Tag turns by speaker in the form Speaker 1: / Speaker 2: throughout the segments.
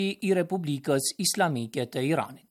Speaker 1: i Republikës Islamike të Iranit.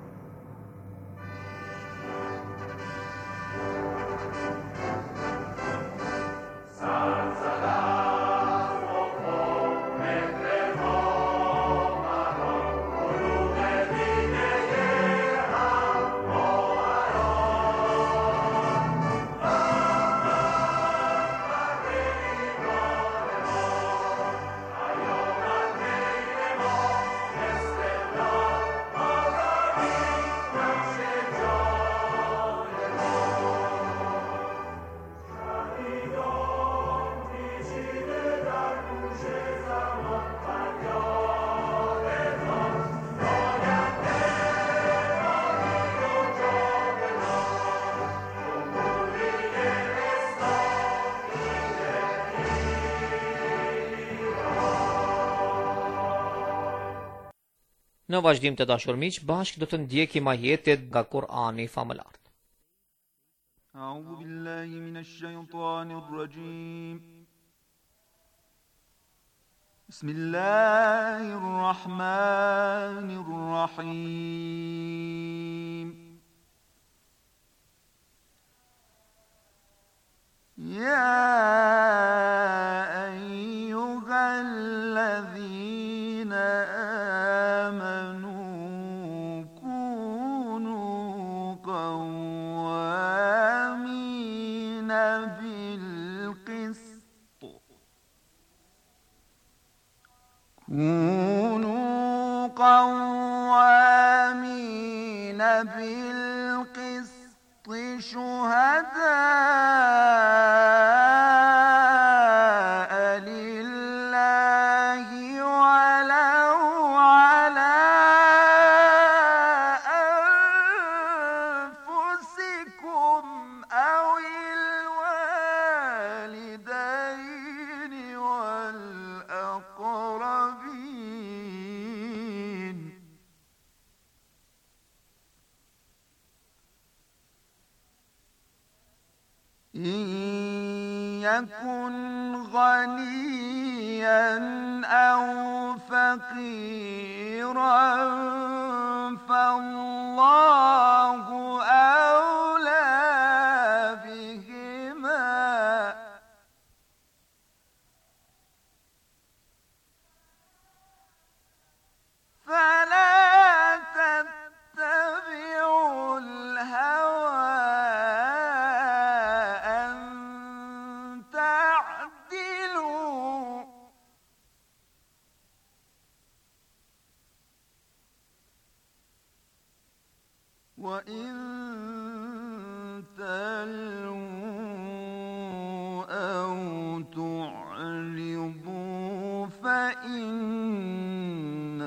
Speaker 1: Në vazhdim të dashur miq, bashkë do të ndjekim ajetet nga Kur'ani famëlar.
Speaker 2: A'udhu billahi minash shaitanir rajim. Bismillahir rahmanir rahim. Ya ayyuhalladhina كونوا قوامين بالقسط شهداء لله ولو على أنفسكم أو الوالدين والأقربين إن يكن غنيا أو فقيرا فالله أولى بهما فلا تتبعوا الهوى أن تعدلوا وإن تلووا أو تعرضوا فإن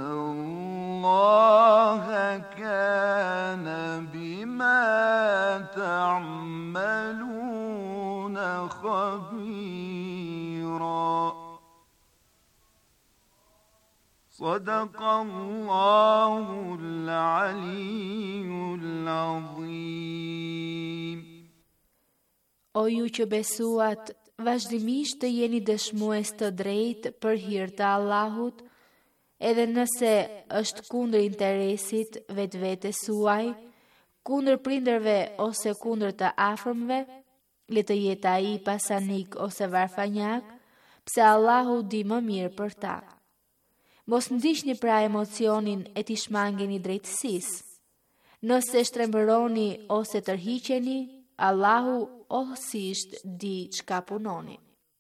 Speaker 2: الله كان بما تعملون خبيرا صدق الله العلي العظيم.
Speaker 3: O ju që besuat, vazhdimisht të jeni dëshmues të drejtë për hir të Allahut, edhe nëse është kundër interesit vetvetes suaj, kundër prindërve ose kundër të afërmve, le të jetë ai pasanik ose varfanjak, pse Allahu di më mirë për ta. Mos ndiqni pra emocionin e t'i shmangeni drejtësisë. Nëse shtrembëroni ose tërhiqeni, Allahu ohësisht di çka punoni.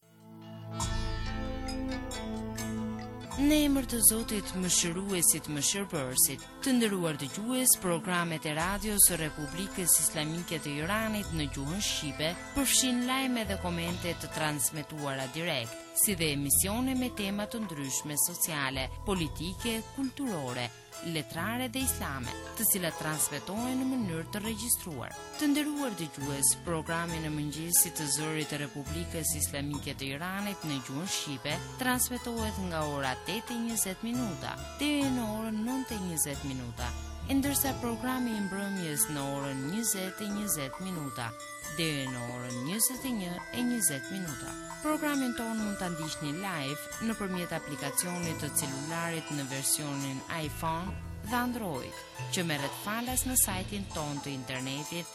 Speaker 4: Në emër të Zotit Mëshiruesit Mëshirbërësit, të nderuar dëgjues, programet e radios së Republikës Islamike të Iranit në gjuhën shqipe përfshin lajme dhe komente të transmetuara direkt, si dhe emisione me tema të ndryshme sociale, politike, kulturore, letrare dhe islame, të cilat transmetohen në mënyrë të regjistruar. Të nderuar dëgjues, programi në mëngjesit të zërit të Republikës Islamike të Iranit në gjuhën shqipe transmetohet nga ora 8:20 deri në orën 9:20. ndërsa programi i mbrëmjes në orën 20:20 deri në orën 21:20. Programin ton mund ta ndiqni live nëpërmjet aplikacionit të celularit në versionin iPhone dhe Android, që merret falas në sajtin ton të internetit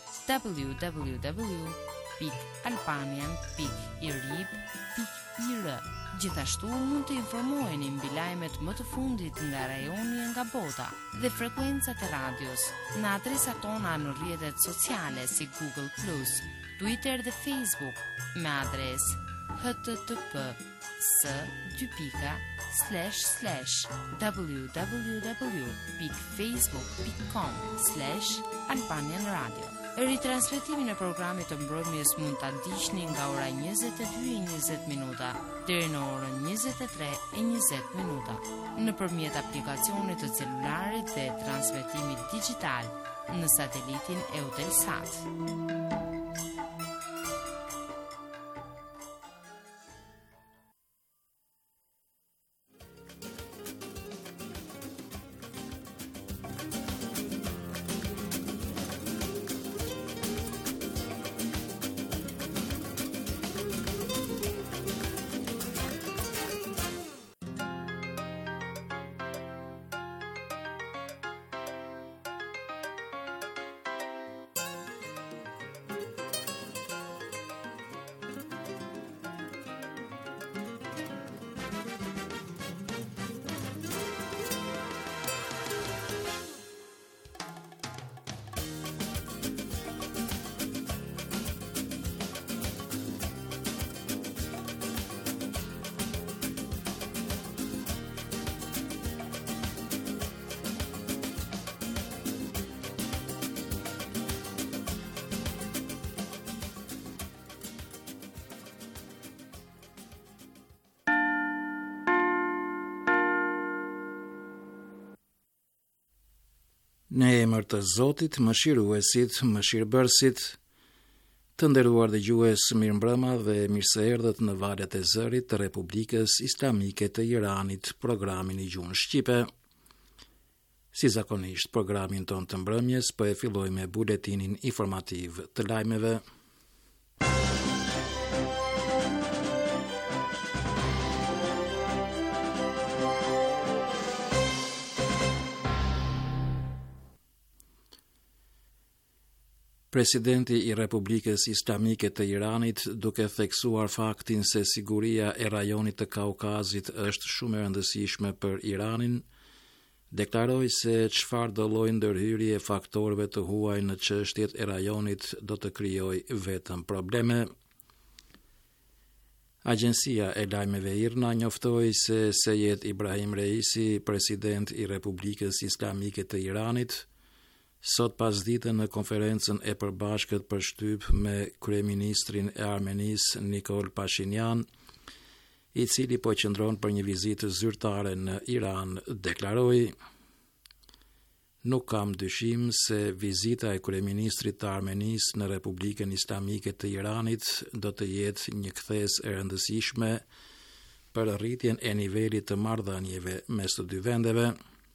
Speaker 4: www.albanian.irib.ir. Gjithashtu mund të informoheni mbi lajmet më të fundit nga rajoni e nga bota dhe frekuencat e radios në adresat tona në rrjetet sociale si Google+, Twitter dhe Facebook me adresë http://www.facebook.com/Albanian Radio. Ritransmetimin e programit të mbrëmjes mund ta ndiqni nga ora 22:20 deri në orën 23:20 nëpërmjet aplikacionit të celularit dhe transmetimit digjital në satelitin Eutelsat.
Speaker 5: Në emër të Zotit, mëshiruesit, mëshirbërësit, të nderuar dëgjues, mirëmbrëma dhe mirë se erdhët në valët e zërit të Republikës Islamike të Iranit, programin i gjuhën shqipe. Si zakonisht, programin ton të mbrëmjes po e filloj me buletinin informativ të lajmeve. Presidenti i Republikës Islamike të Iranit, duke theksuar faktin se siguria e rajonit të Kaukazit është shumë e rëndësishme për Iranin, deklaroi se çfarë do lloj ndërhyrje faktorëve të huaj në çështjet e rajonit do të krijojë vetëm probleme. Agjencia e lajmeve IRNA njoftoi se Sejed Ibrahim Reisi, president i Republikës Islamike të Iranit, sot pasdite në konferencën e përbashkët për shtyp me kryeministrin e Armenisë Nikol Pashinyan, i cili po qëndron për një vizitë zyrtare në Iran, deklaroi: "Nuk kam dyshim se vizita e kryeministrit të Armenisë në Republikën Islamike të Iranit do të jetë një kthes e rëndësishme për rritjen e nivelit të marrëdhënieve mes të dy vendeve."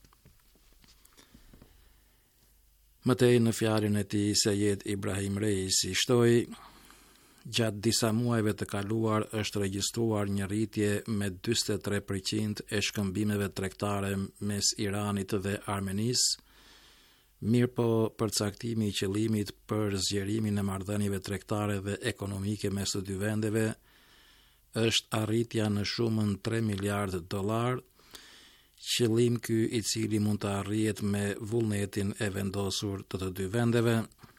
Speaker 5: Mëtej në fjalën e tij, Sejed Ibrahim Reisi shtoi: "Gjatë disa muajve të kaluar është regjistruar një rritje me 43% e shkëmbimeve tregtare mes Iranit dhe Armenisë, mirëpo përcaktimi i qëllimit për zgjerimin e marrëdhënieve tregtare dhe ekonomike mes të dy vendeve është arritja në shumën $3 miliardë, qëllim ky i cili mund të arrihet me vullnetin e vendosur të të dy vendeve."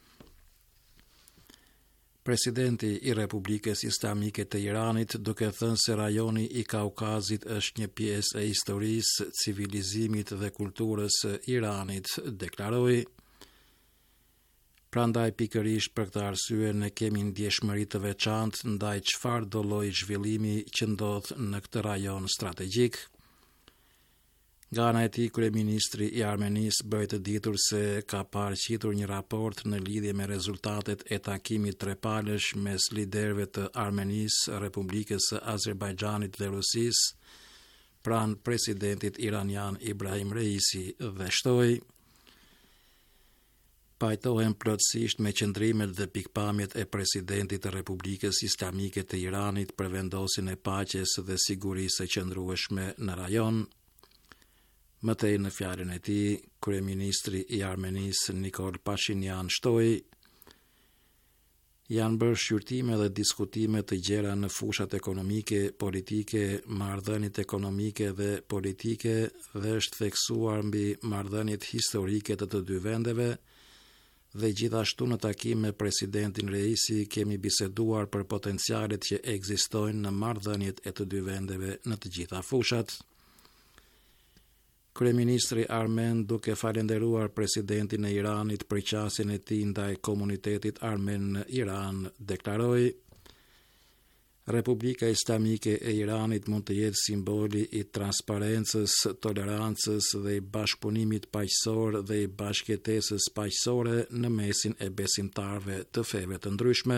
Speaker 5: Presidenti i Republikës Islamike të Iranit, duke thënë se rajoni i Kaukazit është një pjesë e historisë, civilizimit dhe kulturës së Iranit, deklaroi: "Prandaj pikërisht për këtë arsye ne kemi ndjeshmëri të veçantë ndaj çfarëdo lloji zhvillimi që ndodh në këtë rajon strategjik." Nga ana e tij, kryeministri i Armenisë bëri të ditur se ka paraqitur një raport në lidhje me rezultatet e takimit trepalësh mes liderëve të Armenisë, Republikës së Azerbajxhanit dhe Rusisë pranë presidentit iranian Ibrahim Reisi dhe shtoi: pajtohen plotësisht me qëndrimet dhe pikpamjet e presidentit të Republikës Islamike të Iranit për vendosin e paqes dhe sigurisë së qëndrueshme në rajon. Mëtej në fjalën e tij, kryeministri i Armenisë Nikol Pashinyan shtoi: janë bërë shqyrtime dhe diskutime të gjera në fushat ekonomike, politike, marrëdhëniet ekonomike dhe politike dhe është theksuar mbi marrëdhëniet historike të dy vendeve dhe gjithashtu në takim me presidentin Reisi kemi biseduar për potencialet që ekzistojnë në marrëdhëniet e të dy vendeve në të gjitha fushat. Kryeministri armen, duke falenderuar presidentin e Iranit për qasjen e tij ndaj komunitetit armen në Iran, deklaroi: Republika Islamike e Iranit mund të jetë simboli i transparencës, tolerancës dhe i bashkëpunimit paqësor dhe i bashkëjetesës paqësore në mesin e besimtarëve të feve të ndryshme.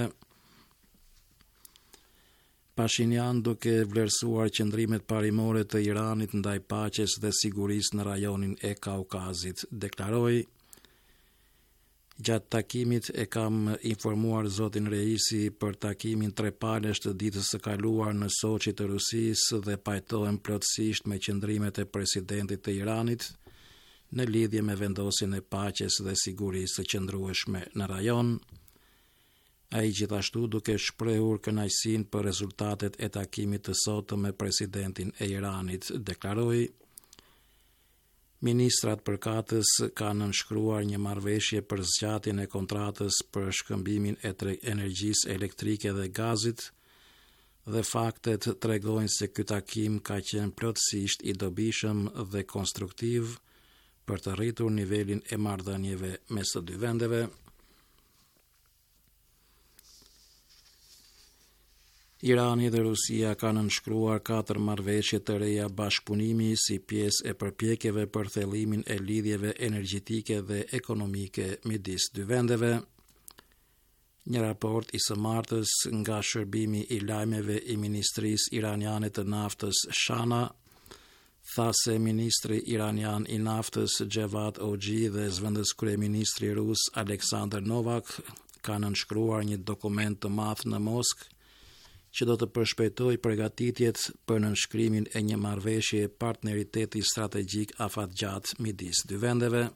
Speaker 5: Pashinyan, duke vlerësuar qëndrimet parimore të Iranit ndaj paqes dhe sigurisë në rajonin e Kaukazit, deklaroi: gjatë takimit e kam informuar zotin Reisi për takimin trepalesh të ditës së kaluar në Soçi të Rusisë dhe pajtohem plotësisht me qëndrimet e presidentit të Iranit në lidhje me vendosjen e paqes dhe sigurisë së qëndrueshme në rajon. Ai gjithashtu, duke shprehur kënaqësinë për rezultatet e takimit të sotëm me presidentin e Iranit, deklaroi: ministrat përkatës kanë nënshkruar një marrëveshje për zgjatjen e kontratës për shkëmbimin e energjisë elektrike dhe gazit dhe faktet tregojnë se ky takim ka qenë plotësisht i dobishëm dhe konstruktiv për të rritur nivelin e marrëdhënieve mes të dy vendeve. Irani dhe Rusia kanë nënshkruar 4 marrëveshje të reja bashkëpunimi si pjesë e përpjekjeve për thellimin e lidhjeve energjetike dhe ekonomike midis dy vendeve. Një raport i së martës nga shërbimi i lajmeve i Ministrisë Iraniane të Naftës Shana tha se ministri iranian i naftës Javad Ogji dhe zëvendës kryeministri rus Aleksandr Novak kanë nënshkruar një dokument të madh në Moskë që do të përshpejtoj përgatitjet për nënshkrimin e një marrëveshje partneriteti strategjik afatgjatë midis dy vendeve.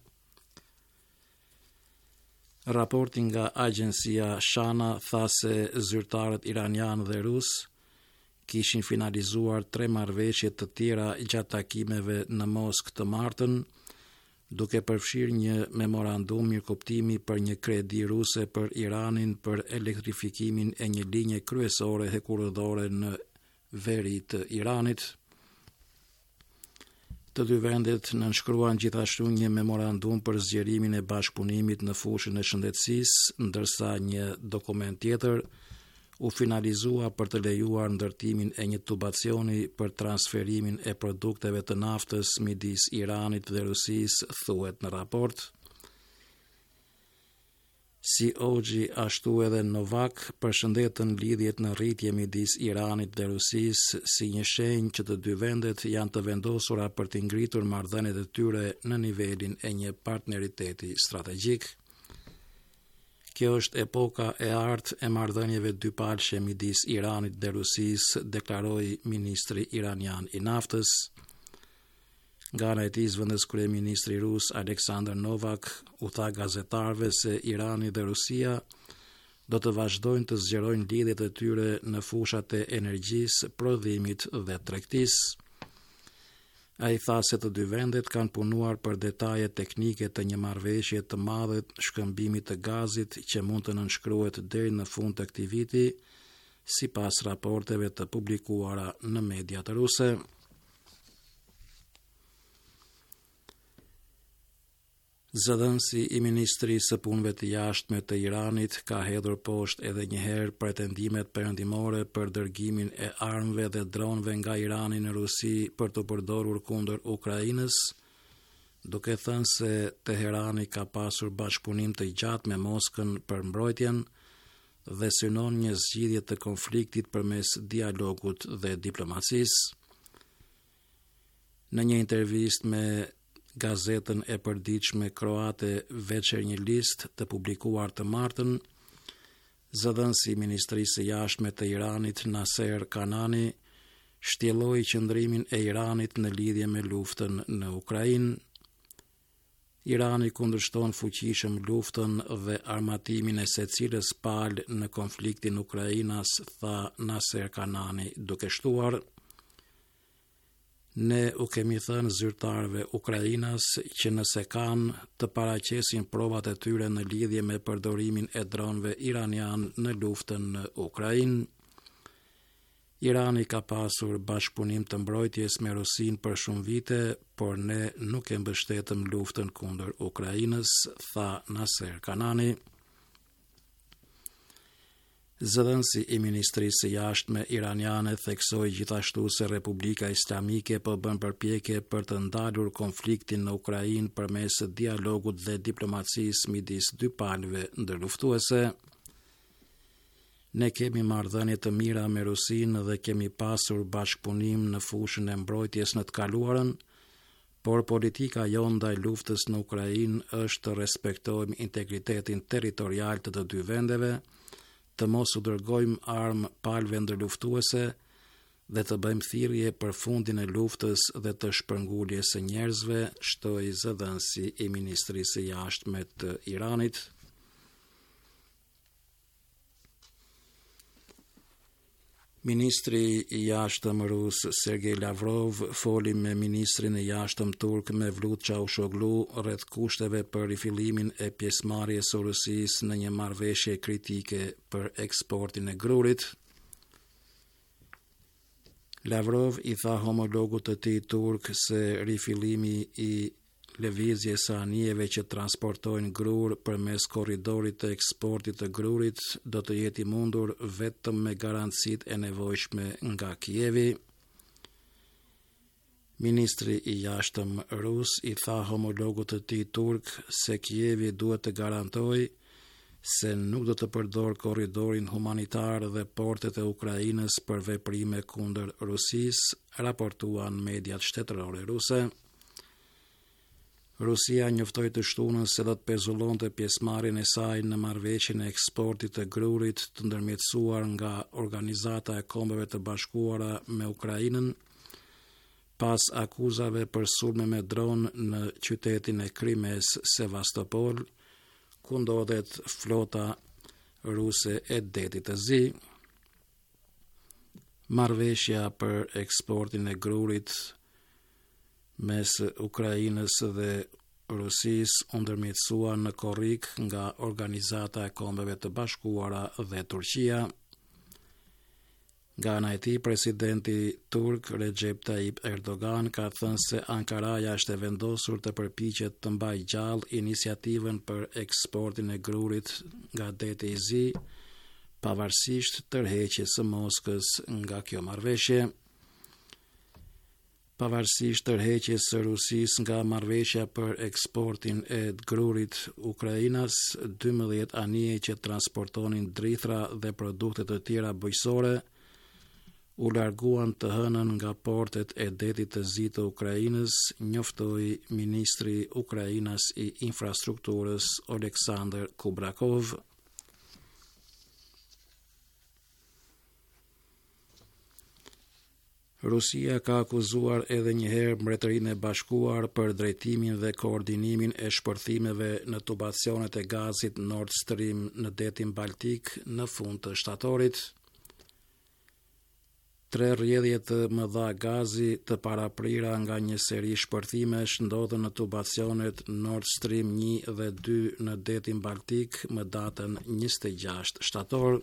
Speaker 5: Raporti nga agjencia Shana tha se zyrtarët iranian dhe rus kishin finalizuar 3 marrëveshje të tjera gjatë takimeve në Moskë të martën, duke përfshirë një memorandum mirëkuptimi për një kredi ruse për Iranin për elektrifikimin e një linje kryesore hekurëdhore në veri të Iranit. Të dy vendet nënshkruan gjithashtu një memorandum për zgjerimin e bashkëpunimit në fushën e shëndetësisë, ndërsa një dokument tjetër u finalizua për të lejuar ndërtimin e një tubacioni për transferimin e produkteve të naftës midis Iranit dhe Rusisë, thuhet në raport. Si Ogji ashtu edhe Novak përshëndetën lidhjet në rritje midis Iranit dhe Rusisë si një shenjë që të dy vendet janë të vendosura për të ngritur marrëdhëniet e tyre në nivelin e një partneriteti strategjik. Kjo është epoka e artë e marrëdhënieve dypalshe midis Iranit dhe Rusisë, deklaroi ministri iranian i naftës. Nga ana e tij, zëvendës kryeministri rus Aleksandr Novak u tha gazetarëve se Irani dhe Rusia do të vazhdojnë të zgjerojnë lidhjet e tyre në fushat e energjisë, prodhimit dhe tregtisë. Ai tha se të dy vendet kanë punuar për detaje teknike të një marrëveshje të madhe shkëmbimit të gazit që mund të nënshkruhet deri në fund të këtij viti, sipas raporteve të publikuara në mediat ruse. Zëdhënësi i Ministrisë së Punëve të Jashtme të Iranit ka hedhur poshtë edhe një herë pretendimet perëndimore për dërgimin e armëve dhe dronëve nga Irani në Rusi për të përdorur kundër Ukrainës, duke thënë se Teherani ka pasur bashkëpunim të gjatë me Moskën për mbrojtjen dhe synon një zgjidhje të konfliktit përmes dialogut dhe diplomacisë. Në një intervistë me gazetën e përditshme kroate Večer një listë të publikuar të martën, zëdhënësi i Ministrisë së Jashtme të Iranit Naser Kanani shtjelloi qëndrimin e Iranit në lidhje me luftën në Ukrainë. Irani kundërshton fuqishëm luftën dhe armatimin e secilës palë në konfliktin Ukrainas, tha Naser Kanani duke shtuar: Ne u kemi thënë zyrtarëve Ukrainas që nëse kanë të paraqesin provat e tyre në lidhje me përdorimin e dronëve iranian në luftën në Ukrainë. Irani ka pasur bashkëpunim të mbrojtjes me Rusinë për shumë vite, por ne nuk e mbështetëm luftën kundër Ukrainës, tha Naser Kanani. Zëdhënësi i Ministrisë së Jashtme iraniane theksoi gjithashtu se Republika Islamike po bën përpjekje për të ndalur konfliktin në Ukrainë përmes dialogut dhe diplomacisë midis dy palëve ndërluftuese. Ne kemi marrëdhënie të mira me Rusinë dhe kemi pasur bashkëpunim në fushën e mbrojtjes në të kaluarën, por politika jonë ndaj luftës në Ukrainë është të respektojmë integritetin territorial të dy vendeve, të mos u dërgojmë armë palëve ndërluftuese dhe të bëjmë thirrje për fundin e luftës dhe të shpërnguljes së njerëzve, shtoi zëdhënësi i Ministrisë së Jashtme të Iranit. Ministri i jashtëm rus Sergej Lavrov foli me ministrin e jashtëm turk Mevlut Çavuşoglu rreth kushteve për rifillimin e pjesëmarrjes së Rusisë në një marrëveshje kritike për eksportin e grurit. Lavrov i tha homologut të tij turk se rifillimi i lëvizjes së anijeve që transportojnë grur përmes korridorit të eksportit të grurit do të jetë i mundur vetëm me garancitë e nevojshme nga Kijevi. Ministri i jashtëm rus i tha homologut të tij turk se Kijevi duhet të garantojë se nuk do të përdor korridorin humanitar dhe portet e Ukrainës për veprime kundër Rusisë, raportuan mediat shtetërore ruse. Rusia njoftoi të shtunën se do të pezullonte pjesëmarrjen e saj në marrëveshjen e eksportit të grurit të ndërmjetësuar nga Organizata e Kombeve të Bashkuara me Ukrainën, pas akuzave për sulme me dron në qytetin e Krimes Sevastopol, ku ndodhet flota ruse e Detit të Zi. Marrëveshja për eksportin e grurit mes Ukrainës dhe Rusisë u ndërmjetësua në korrik nga Organizata e Kombeve të Bashkuara dhe Turqia. Nga ana e tij, presidenti turk Recep Tayyip Erdogan ka thënë se Ankaraja është e vendosur të përpiqet të mbajë gjallë iniciativën për eksportin e grurit nga Deti i Zi, pavarësisht tërheqjes së Moskës nga kjo marrëveshje. Pavarësisht tërheqjes së Rusisë nga marrëveshja për eksportin e grurit Ukrainas, 12 anije që transportonin drithra dhe produkte të tjera bujqësore u larguan të hënën nga portet e Detit të Zi të Ukrainës, njoftoi ministri Ukrainas i infrastrukturës Oleksandr Kubrakov. Rusia ka akuzuar edhe një herë Mbretërinë e Bashkuar për drejtimin dhe koordinimin e shpërthimeve në tubacionet e gazit Nord Stream në detin Baltik në fund të shtatorit. 3 rrjedhje të mëdha gazi të paraprira nga një seri shpërthimesh ndodhen në tubacionet Nord Stream 1 dhe 2 në detin Baltik më datën 26 shtator.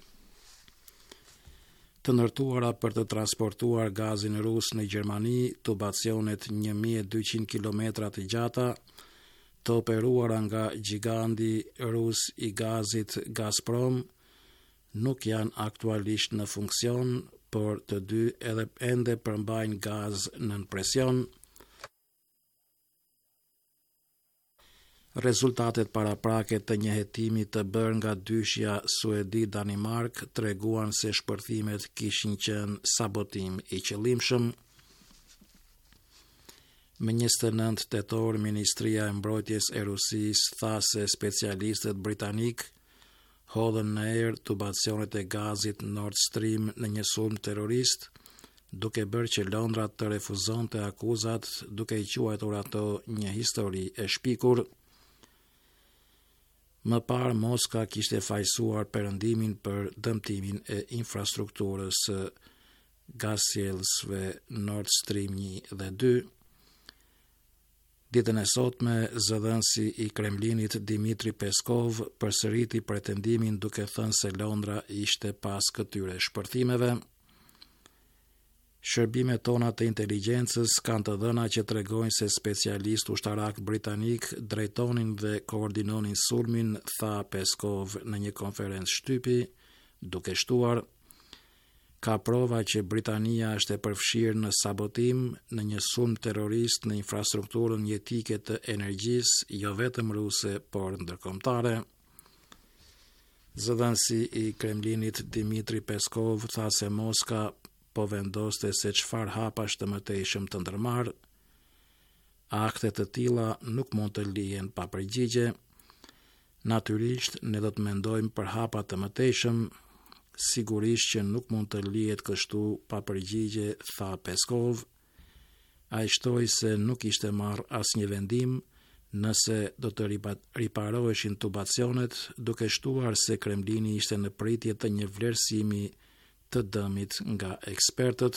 Speaker 5: Të ndërtuara për të transportuar gazin rus në Gjermani, tubacionet 1200 km të gjata, të operuara nga giganti rus i gazit Gazprom, nuk janë aktualisht në funksion, por të dy edhe ende përmbajnë gaz nën presion. Rezultatet paraprake të një hetimi të bërë nga dyshja Suedi-Danimark treguan se shpërthimet kishin qenë sabotim i qëllimshëm. Më 29 tetor, Ministria e Mbrojtjes e Rusisë tha se specialistët britanik hodhën në erë tubacionet e gazit Nord Stream në një sulm terrorist, duke bërë që Londra të refuzonte akuzat, duke i quajtur ato një histori e shpikur. Më parë, Moska kishte fajsuar perëndimin për dëmtimin e infrastrukturës së gasjellësve Nord Stream 1 dhe 2. Ditën e sotme, zëdhënësi i Kremlinit Dmitri Peskov përsëriti pretendimin duke thënë se Londra ishte pas këtyre shpërthimeve. Shërbimet tona të inteligjencës kanë të dhëna që tregojnë se specialistë ushtarak britanik drejtonin dhe koordinonin sulmin, tha Peskov në një konferencë shtypi, duke shtuar: ka prova që Britania është e përfshirë në sabotim në një sulm terrorist në infrastrukturën jetike të energjisë, jo vetëm ruse, por ndërkombëtare. Zëdhënësi i Kremlinit Dmitri Peskov tha se Moska po vendoste se çfarë hapash të mëtejshëm të ndërmarrë. Akte të tilla nuk mund të lihen pa përgjigje. Natyrisht, ne do të mendojmë për hapa të mëtejshëm, sigurisht që nuk mund të lihet kështu pa përgjigje, tha Peskov. Ai shtoi se nuk ishte marrë asnjë vendim nëse do të riparoheshin tubacionet, duke shtuar se Kremlini ishte në pritje të një vlerësimi të dëmit nga ekspertët.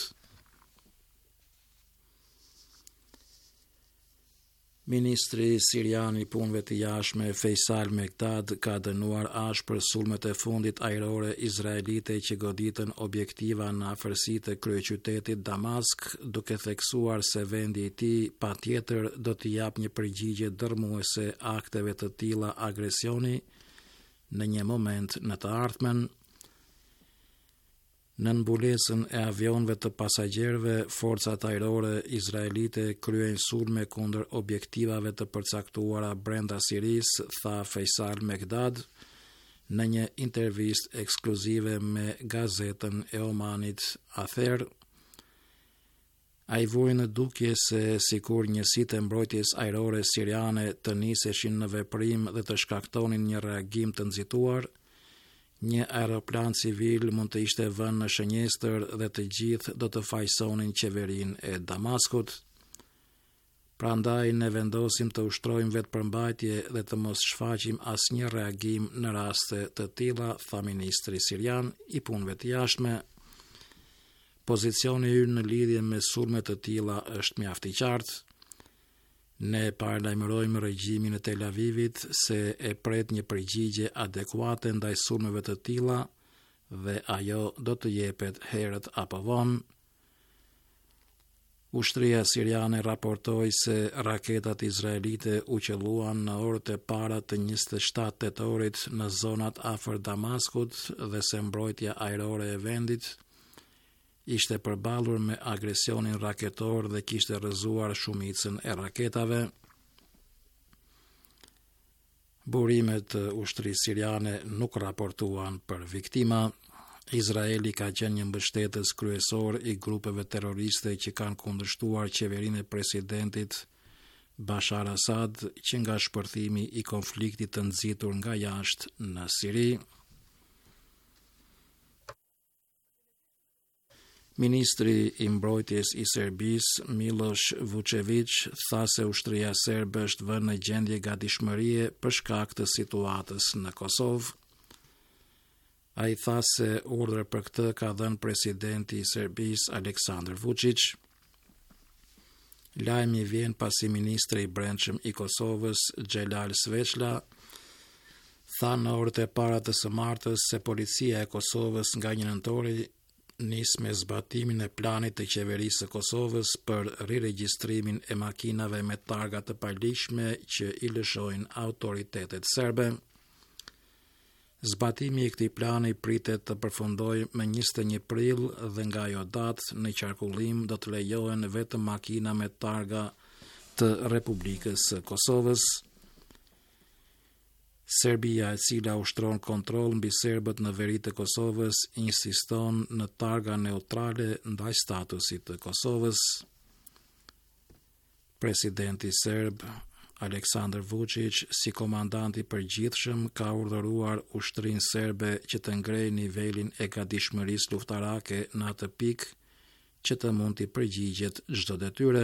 Speaker 5: Ministri sirian i punëve të jashtme Faisal Mekdad ka dënuar ashpër sulmet e fundit ajrore izraelite që goditën objektiva në afërsi të kryeqytetit Damask, duke theksuar se vendi i tij patjetër do t'i jap një përgjigje dërmuese akteve të tilla agresioni në një moment në të ardhmen. Në mbulesën e avionëve të pasagjerëve, forcat ajrore izraelite kryejnë sulme kundër objektivave të përcaktuara brenda Sirisë, tha Faisal Mekdad në një intervistë ekskluzive me gazetën e Omanit Ather. Ai vuri në dukje se sikur njësitë e mbrojtjes ajrore siriane të niseshin në veprim dhe të shkaktonin një reagim të nxituar, një aeroplan civil mund të ishte vënë në shënjestër dhe të gjithë do të fajsonin qeverinë e Damaskut. Prandaj ne vendosim të ushtrojmë vetëpërmbajtje dhe të mos shfaqim asnjë reagim në raste të tilla, tha ministri sirian i punëve të jashtme. Pozicioni ynë në lidhje me sulme të tilla është mjaft i qartë. Ne paralajmërojmë regjimin e Tel Avivit se e pret një përgjigje adekuate ndaj sulmeve të tilla dhe ajo do të jepet herët apo vonë. Ushtria siriane raportoi se raketat izraelite u qelluan në orët e para të 27 tetorit në zonat afër Damaskut dhe se mbrojtja ajrore e vendit ishte përballur me agresionin raketor dhe kishte rrëzuar shumicën e raketave. Burimet e ushtrisë siriane nuk raportuan për viktima. Izraeli ka qenë një mbështetës kryesor i grupeve terroriste që kanë kundërshtuar qeverinë e presidentit Bashar Assad, që nga shpërthimi i konfliktit të nxitur nga jashtë në Siri. Ministri i mbrojtjes i Serbisë, Miloš Vučević, tha se ushtria serbe është vënë në gjendje gatishmërie për shkak të situatës në Kosovë. Ai tha se urdhër për këtë ka dhënë presidenti i Serbisë Aleksandar Vučić. Lajmi vjen pasi ministri i brendshëm i Kosovës, Xhelal Sveçla, tha në orët e para të së martës se policia e Kosovës nga 1 nëntori nis me zbatimin e planit të qeverisë së Kosovës për riregjistrimin e makinave me targa të paligjshme që i lëshojnë autoritetet serbe. Zbatimi i këtij plani pritet të përfundojë më 21 prill dhe nga ajo datë në qarkullim do të lejohen vetëm makina me targa të Republikës së Kosovës. Serbia, e cila ushtron kontroll mbi serbët në veri të Kosovës, insiston në targa neutrale ndaj statusit të Kosovës. Presidenti serb Aleksandar Vučić, si komandanti përgjithshëm, ka urdhëruar ushtrinë serbe që të ngrejë nivelin e gatishmërisë luftarake në atë pikë që të mund t'i përgjigjet çdo detyre.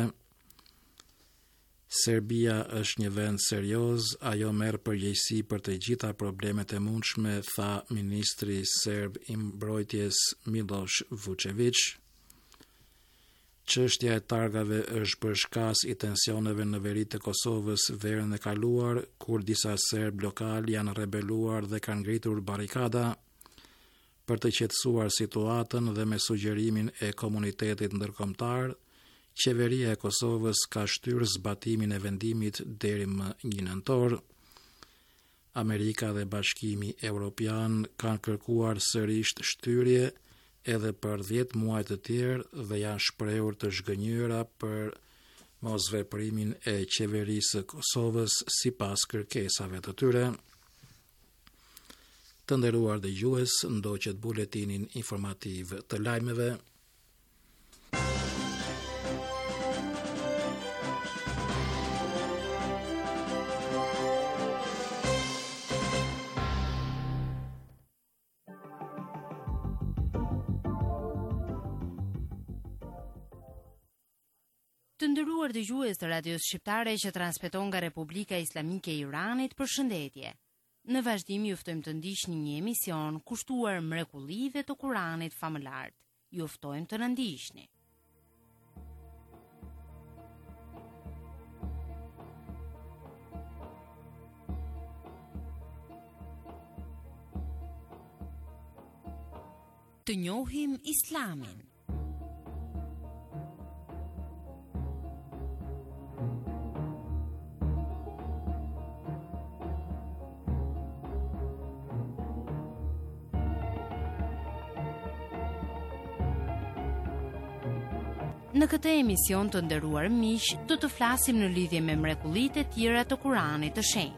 Speaker 5: Serbia është një vend serioz, ajo merr përgjegjësi për të gjitha problemet e mundshme, tha ministri serb i mbrojtjes Miloš Vučević. Çështja e targave është për shkas i tensioneve në veri të Kosovës verën e kaluar, kur disa serb lokal janë rebeluar dhe kanë ngritur barikada për të qetësuar situatën dhe me sugjerimin e komunitetit ndërkombëtar, qeveria e Kosovës ka shtyrë zbatimin e vendimit deri më 1 nëntor. Amerika dhe Bashkimi Evropian kanë kërkuar sërish shtyrje edhe për 10 muaj të tjerë dhe janë shprehur të zhgënjura për mosveprimin e qeverisë së Kosovës sipas kërkesave të tyre. Të nderuar dëgjues, ndoqët buletinin informativ të lajmeve.
Speaker 4: Të nderuar dëgjues të radios shqiptare që transmeton nga Republika Islamike e Iranit, përshëndetje. Në vazhdim ju ftojmë të ndiqni një emision kushtuar mrekullive të Kuranit famëlart. Ju ftojmë të na ndiqni. Të njohim Islamin. Në këtë emision të nderuar miq, do të flasim në lidhje me mrekullitë e tjera të Kuranit të Shenjtë.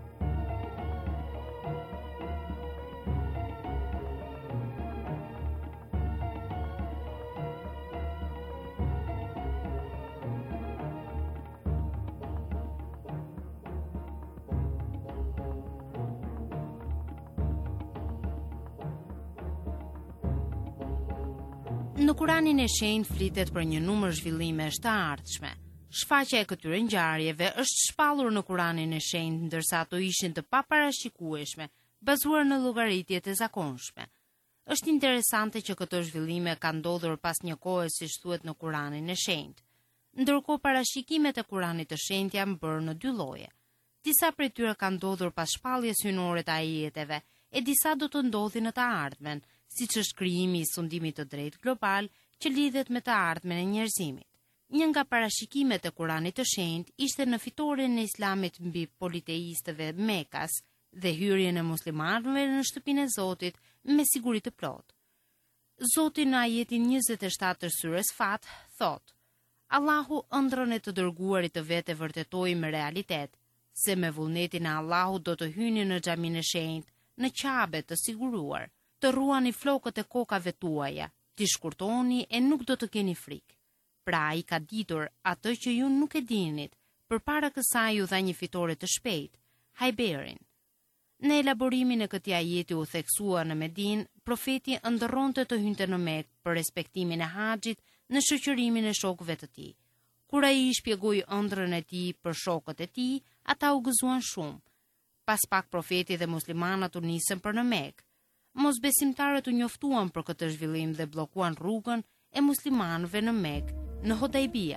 Speaker 4: Në Kuranin e Shenjtë flitet për një numër zhvillimesh të ardhshme. Shfaqja e këtyre ngjarjeve është shpallur në Kuranin e Shenjtë, ndërsa ato ishin të paparashikueshme, bazuar në llogaritjet e zakonshme. Është interesante që këto zhvillime kanë ndodhur pas një kohe, siç thuhet në Kuranin e Shenjtë. Ndërkohë parashikimet e Kuranit të Shenjtë janë bërë në 2 lloje. Disa prej tyre kanë ndodhur pas shpalljes hynore të ajeteve, e disa do të ndodhin në të ardhmen, siç është krijimi i sundimit të drejtë global që lidhet me të ardhmen e njerëzimit. Një nga parashikimet e Kuranit të Shenjtë ishte në fitoren e Islamit mbi politeistëve Mekas dhe hyrjen e muslimanëve në shtëpinë e Zotit me siguri të plotë. Zoti në ajetin 27 të surës Fat thotë: Allahu ëndrrën e të dërguarit të vetë vërtetoi me realitet se me vullnetin e Allahut do të hyni në xhamin e shenjtë, në Qabe të siguruar, të ruani flokët e kokave tuaja, t'i shkurtoni e nuk do të keni frikë. Pra ai ka ditur atë që ju nuk e dinit, përpara kësaj ju dha një fitore të shpejtë, Hajberin. Në elaborimin e këtij ajeti u theksua në Medinë, profeti ëndërronte të hynte në Mekë për respektimin e haxhit në shoqërimin e shokëve të tij. Kur ai i shpjegoi ëndrrën e tij për shokët e tij, ata u gëzuan shumë. Pas pak profeti dhe muslimanat u nisën për në Mekë. Mosbesimtarët u njoftuan për këtë zhvillim dhe bllokuan rrugën e muslimanëve në Mekë, në Hodajbia.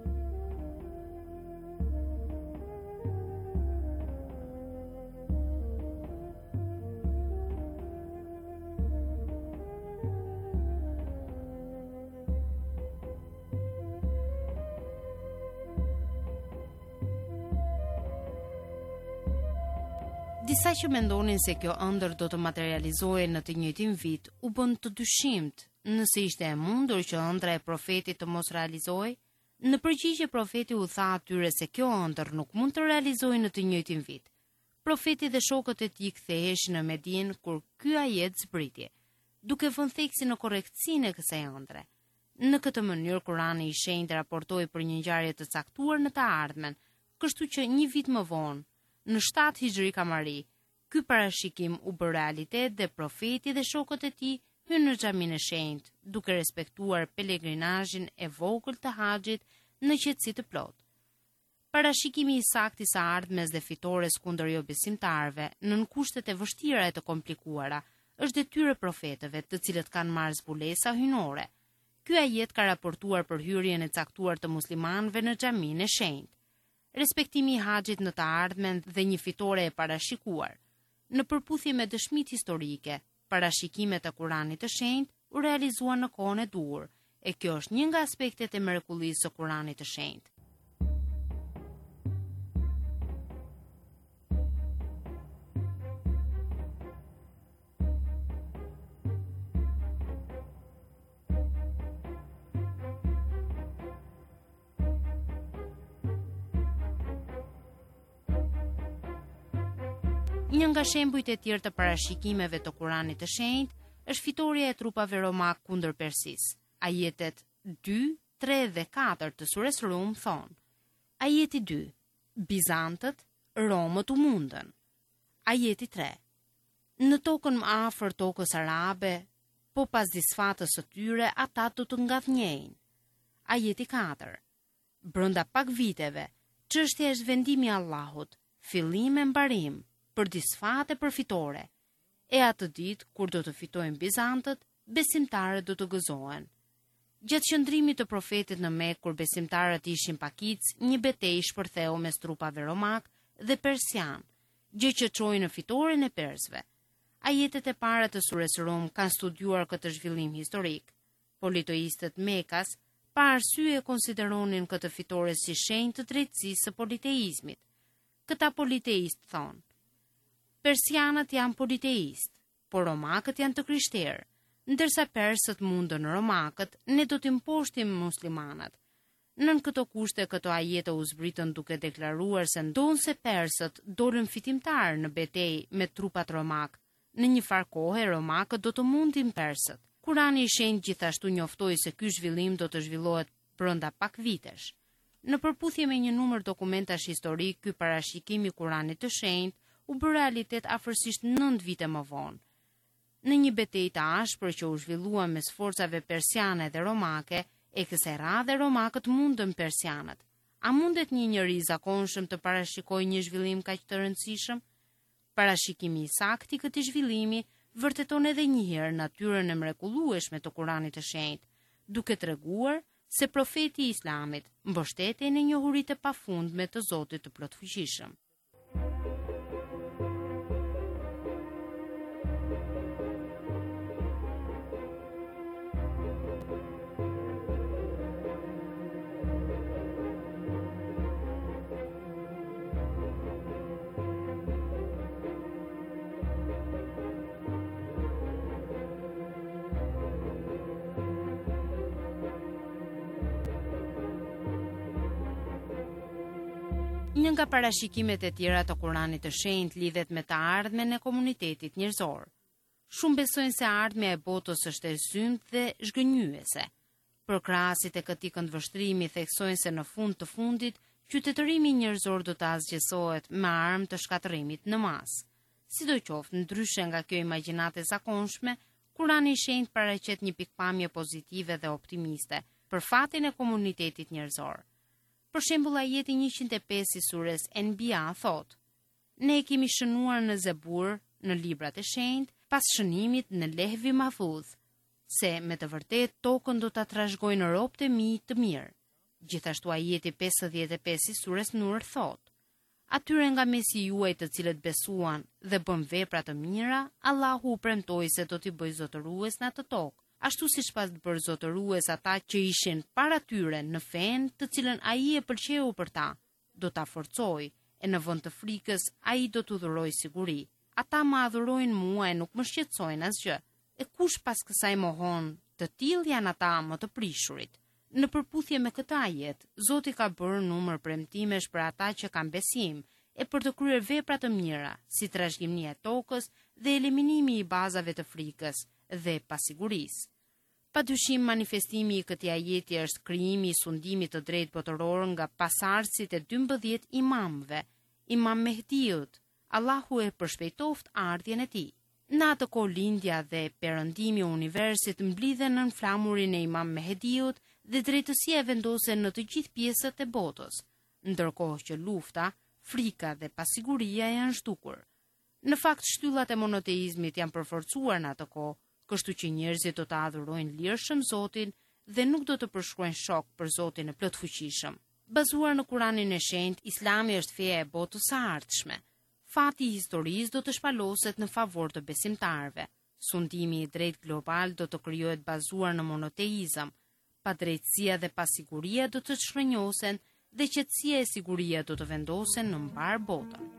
Speaker 4: Disa që mendonin se kjo ëndër do të materializohej në të njëjtin vit, u bën të dyshimt nëse ishte e mundur që ëndra e profetit të mos realizohej. Në përgjigje profeti u tha atyre se kjo ëndër nuk mund të realizohej në të njëjtin vit. Profeti dhe shokët e tij ktheheshin në Medinë kur ky ajet zbriti, duke vënë theksin në korrektësinë e kësaj ëndre. Në këtë mënyrë Kurani i Shenjtë raportoi për një ngjarje të caktuar në të ardhmen, kështu që një vit më vonë, në 7 Hijri Kamari, ky parashikim u bë realitet dhe profeti dhe shokët e tij hyn në xhaminë e shenjtë, duke respektuar pelegrinazhin e vogël të haxhit në qetësi të plotë. Parashikimi i saktë i së ardhmes dhe fitores kundër jo besimtarëve nën kushtet e vështira e të komplikuara është detyrë e profetëve, të cilët kanë marrë zbulesa hyjnore. Ky ajet ka raportuar për hyrjen e caktuar të muslimanëve në xhaminë e shenjtë. Respektimi i haxhit në të ardhmen dhe një fitore e parashikuar. Në përputhje me dëshmitë historike, parashikimet e Kuranit të Shenjtë u realizuan në kohën e duhur, e kjo është një nga aspektet e mrekullisë së Kuranit të Shenjtë. Një nga shembujt e tjerë të parashikimeve të Kuranit të Shenjtë është fitoria e trupave romak kundër Persisë. Ajetet 2, 3 dhe 4 të sures Rum thonë: Ajeti 2: Bizantët, Romët u mundën. Ajeti 3: Në tokën më afër tokës arabe, po pas disfatës së tyre, ata do të ngadhnjejnë. Ajeti 4: Brenda pak viteve, çështja është vendimi i Allahut, fillim e mbarim, për disfate përfitore, e atë ditë kur do të fitojnë Bizantët, besimtarët do të gëzohen. Gjatë qëndrimit të profetit në Mekë, kur besimtarët ishin pakic, një betejë shpërtheu mes trupave romak dhe persian, gjë që çoi në fitoren e persëve. Ajetet e para të sures Rum kanë studiuar këtë zhvillim historik. Politeistët Mekas pa arsye konsideronin këtë fitore si shenjë të drejtësisë së politeizmit. Këta politeistë thonë: Persianët janë politeist, por romakët janë të krishterë. Ndërsa persët mundën romakët, ne do të imposhtim muslimanat. Nën këto kushte, këto ajete u zbritën duke deklaruar se ndonse persët dolën fitimtarë në betejë me trupat romak, në një farë kohe romakët do të mundin persët. Kurani i Shenjtë gjithashtu njoftoi se ky zhvillim do të zhvillohet brenda pak vitesh. Në përputhje me një numër dokumentash historik, ky parashikim i Kuranit të Shenjtë u bë realitet afërsisht 9 vite më vonë. Në një betejë të ashpër që u zhvillua mes forcave persiane dhe romake, e kësaj radhe romakët mundën persianët. A mundet një njeri i zakonshëm të parashikojë një zhvillim kaq të rëndësishëm? Parashikimi i saktë i këtij zhvillimi vërteton edhe një herë natyrën e mrekullueshme të Kuranit të Shenjtë, duke treguar se profeti i Islamit mbështeti në njohuritë e pafundme të Zotit të Plotfuqishëm. Një nga parashikimet e tjera të Kuranit të Shenjtë lidhet me të ardhmen e komunitetit njerëzor. Shumë besojnë se ardhmja e botës është e zymtë dhe zhgënjyese. Përkrahasit e këtij këndvështrimi theksojnë se në fund të fundit, qytetërimi njerëzor do të asgjësohet me armë të shkatërimit në masë. Sidoqoftë, ndryshe nga kjo imagjinatë e zakonshme, Kurani i Shenjtë paraqet një pikpamje pozitive dhe optimiste për fatin e komunitetit njerëzor. Për shembull, ajeti 105 i sures Enbiya thot: Ne e kemi shënuar në Zebur, në librat e shenjtë, pas shënimit në Lehvi Mahfuz, se me të vërtetë tokën do ta trashëgojnë robët e mi të mirë. Gjithashtu ajeti 55 i sures Nur thot: Atyre nga mesi juaj të cilët besuan dhe bën vepra të mira, Allahu u premtoi se do t'i bëjë zotërues në atë tokë. Ashtu si pas të bërë zotërues ata që ishin para tyre në fen të cilën ai e pëlqeu për ta, do ta forcoj, e në vend të frikës ai do t'u dhuroj siguri. Ata më adhurojnë mua e nuk më shqetësojnë asgjë. E kush pas kësaj mohon, të tillë janë ata më të prishurit. Në përputhje me këtë ajet, Zoti ka bërë numër premtimesh për ata që kanë besim e për të kryer vepra të mira, si trashëgimia e tokës dhe eliminimi i bazave të frikës dhe pasigurisë. Padyshim manifestimi I këtij ajeti është krijimi I sundimit të drejtë botëror nga pasardhësit e 12 imamëve, Imam Mehdiut, Allahu e përshpejtoft ardhjen e tij. Në atë kohë lindja dhe perëndimi I universit mblidhen në flamurin e Imam Mehdiut dhe drejtësia e vendosen në të gjithë pjesët e botës, ndërkohë që lufta, frika dhe pasiguria janë zhdukur. Në fakt, shtyllat e monoteizmit janë përforcuar në atë kohë, kështu që njerëzit do të adhurojnë lirshëm Zotin dhe nuk do të përshkruajnë shok për Zotin e plotfuqishëm. Bazuar në Kuranin e Shenjtë, Islami është feja e botës së ardhshme. Fati I historisë do të shpaloset në favor të besimtarëve. Sundimi I drejtë global do të krijohet bazuar në monoteizëm. Padrejtësia dhe pasiguria do të shkënjosen dhe qetësia e siguria do të vendosen në mbar botën.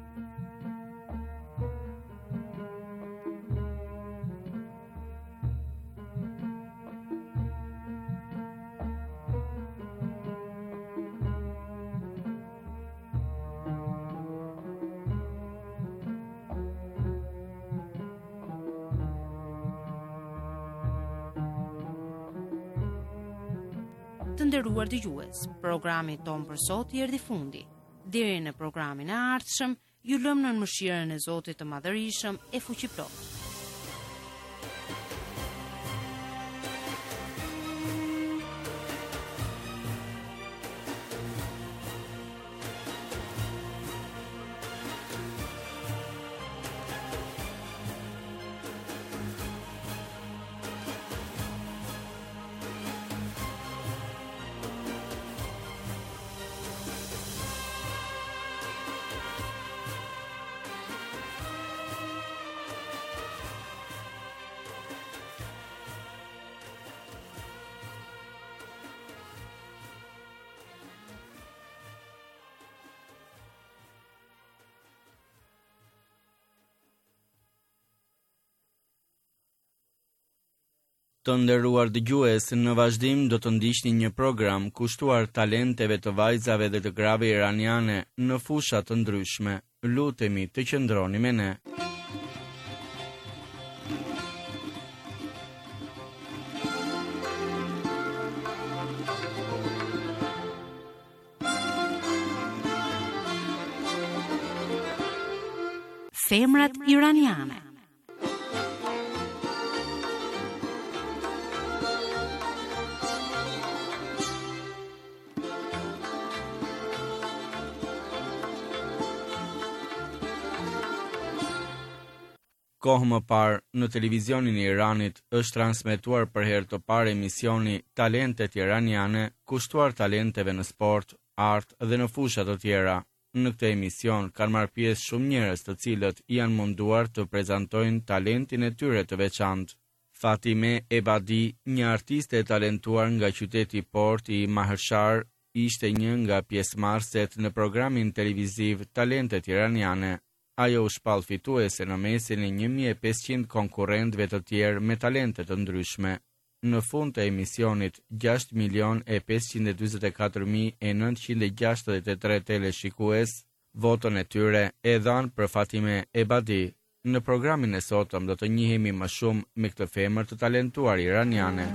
Speaker 4: Të nderuar dëgjues, programi ton për sot I erdhi fundi. Deri në programin e ardhshëm, ju lëm në mëshirën e Zotit të Madhërisëm e Fuqiplot.
Speaker 2: Të nderuar dëgjues, në vazhdim do të ndiqni një program kushtuar talenteve të vajzave dhe të grave iraniane në fusha të ndryshme. Lutemi të qëndroni me ne.
Speaker 4: Femrat iraniane.
Speaker 2: Kohë më parë, në televizionin e Iranit është transmetuar për herë të parë emisioni Talentet iraniane, kushtuar talenteve në sport, art dhe në fusha të tjera. Në këtë emision kanë marrë pjesë shumë njerëz të cilët janë munduar të prezantojnë talentin e tyre të veçantë. Fatime Ebadi, një artiste e talentuar nga qyteti Port I Mahërshar, ishte një nga pjesëmarrëset në programin televiziv Talentet iraniane. Ajo u shpall fituese në mesin e 1500 konkurrentëve të tjerë me talente të ndryshme. Në fund të emisionit, 6.524.963 teleshikues votën e tyre e dhanë për Fatime Ebadi. Në programin e sotëm do të njihemi më shumë me këtë femër të talentuar iraniane.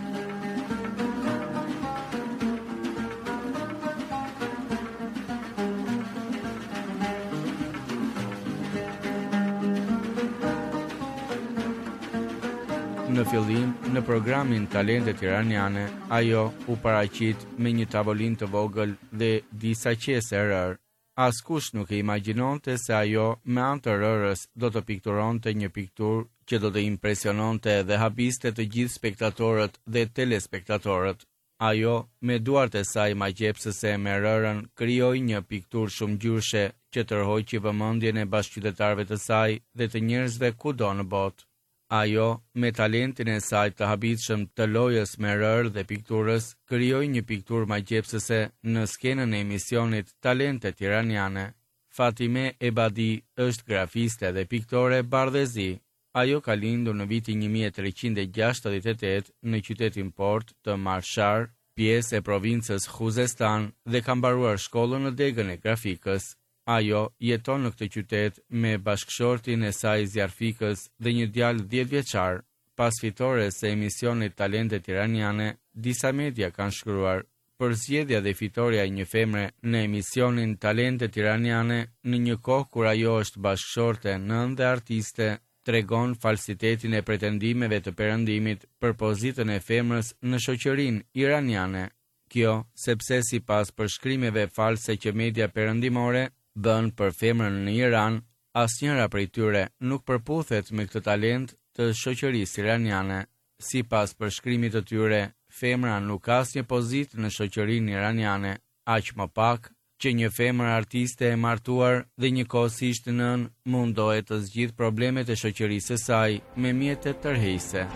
Speaker 2: Në fillim, në programin Talentet iraniane, ajo u paraqit me një tavolinë të vogël dhe disa qese rërë. Askush nuk e imagjinonte se ajo me anë të rërës do të pikturonte një pikturë që do të impresiononte dhe habiste të gjithë spektatorët dhe telespektatorët. Ajo, me duart e saj magjepsëse me rërën, krijoi një pikturë shumë ngjyrshe që tërhoqi vëmendjen e bashkëqytetarëve të saj dhe të njerëzve kudo në botë. Ajo, me talentin e saj të habitshëm të lojës me rërë dhe pikturës, krijoi një pikturë magjepsëse në skenën e emisionit Talentet iraniane. Fatime Ebadi është grafiste dhe piktore bardhëzi. Ajo ka lindur në vitin 1368 në qytetin Port të Marshar, pjesë e provincës Khuzestan, dhe ka mbaruar shkollën në degën e grafikës. Ajo jeton në këtë qytet me bashkëshortin e saj zjarfikës dhe një djalë 10 vjeçar. pas fitores së emisionit Talentet Iraniane, disa media kanë shkruar për zgjedhja dhe fitoria e një femre në emisionin Talentet Iraniane në një kohë kur ajo është bashkëshorte, nën dhe artiste, tregon falsitetin e pretendimeve të perëndimit për pozitën e femrës në shoqërinë iraniane. Kjo, sepse sipas përshkrimeve false që media perëndimore bën për femrën në Iran, asnjëra prej tyre nuk përputhet me këtë talent të shoqërisë iraniane. Sipas përshkrimit të tyre, femra nuk ka asnjë pozitë në shoqërinë iraniane, aq më pak që një femër artiste e martuar dhe njëkohësisht nën mundohet të zgjidhë problemet e shoqërisë së saj me mjete tërheqëse.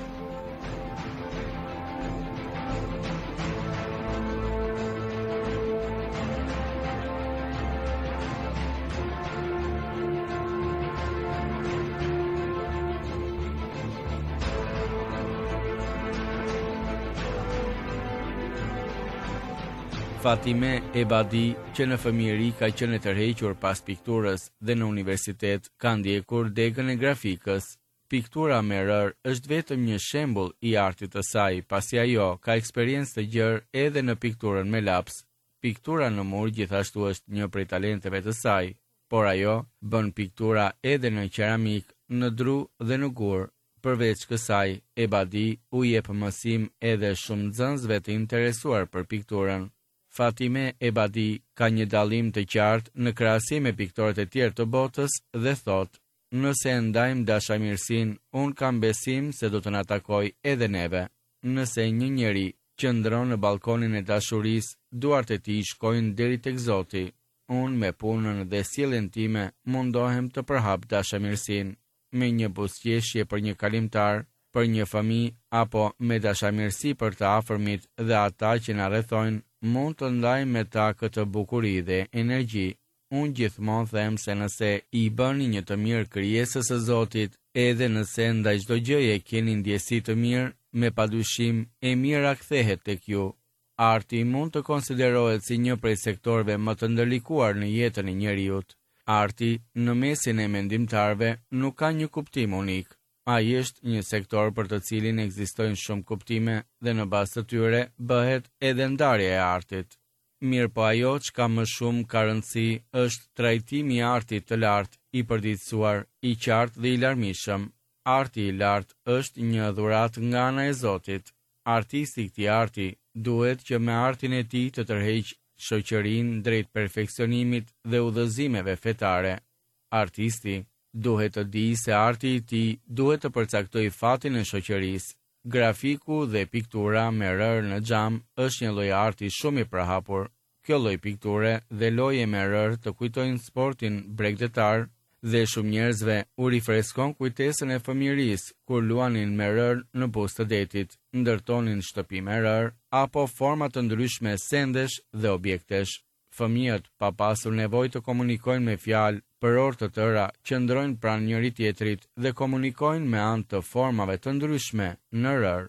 Speaker 2: Fatime Ebadi, që në fëmijëri ka qenë e tërhequr pas pikturës dhe në universitet ka ndjekur degën e grafikës. Piktura me rër është vetëm një shembull i artit të saj, pasi ajo ka eksperiencë të gjerë edhe në pikturën me laps. Piktura në mur gjithashtu është një prej talenteve të saj, por ajo bën piktura edhe në keramik, në dru dhe në gur. Përveç kësaj, Ebadi u jep mësim edhe shumë nxënësve të interesuar për pikturën. Fatime Ebadi ka një dallim të qartë në krahasim me piktorët e tjerë të botës dhe thotë: "Nëse e ndajmë dashamirësinë, unë kam besim se do të na takoj edhe neve. Nëse një njeri qëndron në balkonin e dashurisë, duart e tij shkojnë deri tek Zoti. Unë me punën dhe sjelljen time mundohem të përhap dashamirësinë, me një buzëqeshje për një kalimtar, për një fëmijë apo me dashamirësi për të afërmit dhe ata që na rrethojnë, mund të ndajmë me ta këtë bukuri dhe energji. Unë gjithmonë them se nëse i bëni një të mirë krijesës së Zotit, edhe nëse ndaj çdo gjëje keni ndjesi të mirë, me padyshim e mira kthehet tek ju. Arti mund të konsiderohet si një prej sektorëve më të ndërlikuar në jetën e njerëzit. Arti, në mesin e mendimtarëve, nuk ka një kuptim unik. Ai është një sektor për të cilin ekzistojnë shumë kuptime dhe në bazë të tyre bëhet edhe ndarja e artit. Mirë po ajo që ka më shumë ka rëndësi është trajtimi i artit të lartë, i përditësuar, i qartë dhe i larmishëm. Arti i lartë është një dhuratë nga ana e Zotit. Artisti i këtij arti duhet që me artin e tij të tërheqë shoqërinë drejt perfeksionimit dhe udhëzimeve fetare. Artisti duhet të di se arti i tij duhet të përcaktojë fatin e shoqërisë. Grafiku dhe piktura me rër në xham është një lloj arti shumë i përhapur. Kjo lloj pikture dhe lloje me rër të kujtojnë sportin bregdetar dhe shumë njerëzve u rifreskon kujtesën e fëmijërisë kur luanin me rër në buzë të detit, ndërtonin shtëpi me rër apo forma të ndryshme sendesh dhe objektesh. Fëmijët, pa pasur nevojë të komunikojnë me fjalë, për orë të tëra qëndrojnë pranë njëri tjetrit dhe komunikojnë me anë të formave të ndryshme në rër.